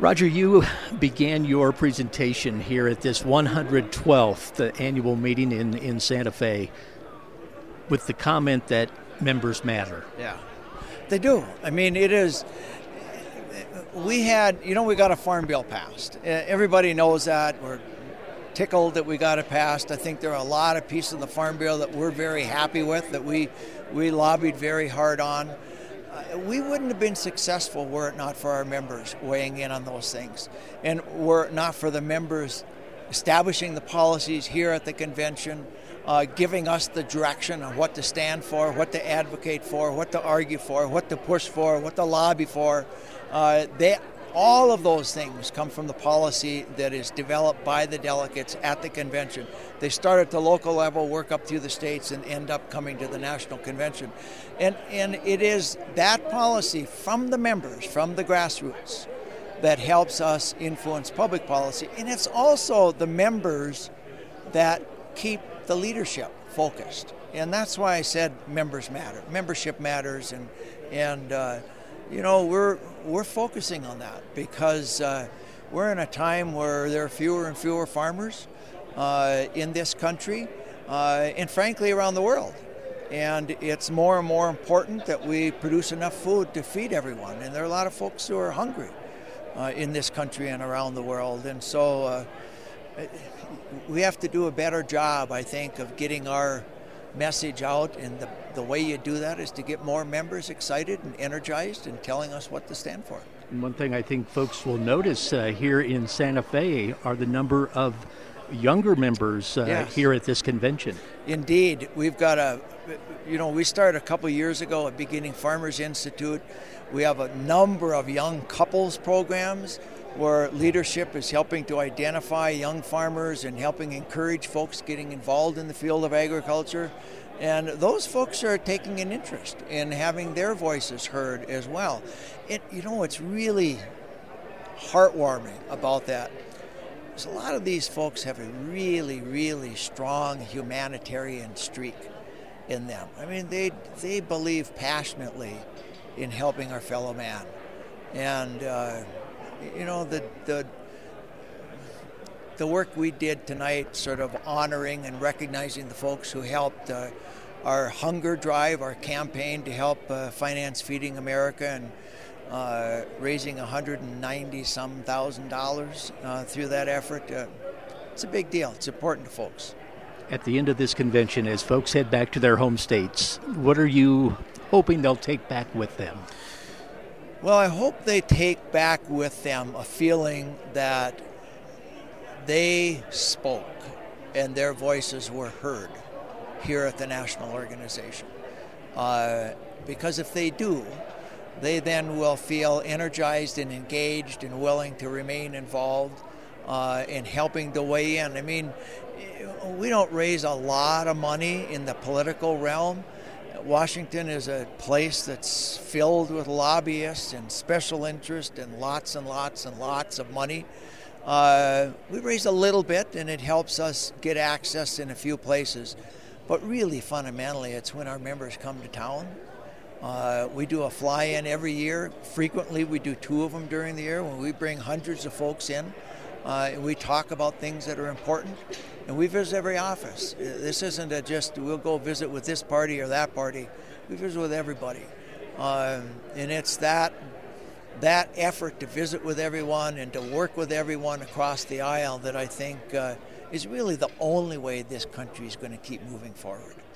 Roger, you began your presentation here at this 112th annual meeting in Santa Fe with the comment that members matter. Yeah, they do. I mean, it is. We got a farm bill passed. Everybody knows that. We're tickled that we got it passed. I think there are a lot of pieces of the farm bill that we're very happy with, that we lobbied very hard on. We wouldn't have been successful were it not for our members weighing in on those things, and were it not for the members establishing the policies here at the convention, giving us the direction on what to stand for, what to advocate for, what to argue for, what to push for, what to lobby for. All of those things come from the policy that is developed by the delegates at the convention. They start at the local level, work up through the states, and end up coming to the national convention. And it is that policy from the members, from the grassroots, that helps us influence public policy. And it's also the members that keep the leadership focused. And that's why I said members matter. Membership matters, and we're focusing on that because we're in a time where there are fewer and fewer farmers in this country and frankly around the world. And it's more and more important that we produce enough food to feed everyone. And there are a lot of folks who are hungry in this country and around the world. And so we have to do a better job, I think, of getting our message out, and the way you do that is to get more members excited and energized and telling us what to stand for. And one thing I think folks will notice here in Santa Fe are the number of younger members Yes. here at this convention. Indeed. We've got we started a couple years ago at Beginning Farmers Institute. We have a number of young couples programs where leadership is helping to identify young farmers and helping encourage folks getting involved in the field of agriculture. And those folks are taking an interest in having their voices heard as well. It's really heartwarming about that. Because a lot of these folks have a really, really strong humanitarian streak in them. I mean, they believe passionately in helping our fellow man. And the work we did tonight, sort of honoring and recognizing the folks who helped our hunger drive, our campaign to help finance Feeding America, and raising $190-some thousand through that effort. It's a big deal. It's important to folks. At the end of this convention, as folks head back to their home states, what are you hoping they'll take back with them? Well, I hope they take back with them a feeling that they spoke and their voices were heard here at the national organization. Because if they do, they then will feel energized and engaged and willing to remain involved in helping to weigh in. I mean, we don't raise a lot of money in the political realm. Washington is a place that's filled with lobbyists and special interest and lots and lots and lots of money. We raise a little bit, and it helps us get access in a few places. But really, fundamentally, it's when our members come to town. We do a fly-in every year. Frequently, we do 2 of them during the year when we bring hundreds of folks in. And we talk about things that are important. And we visit every office. This isn't just we'll go visit with this party or that party. We visit with everybody. And it's that effort to visit with everyone and to work with everyone across the aisle that I think is really the only way this country is going to keep moving forward.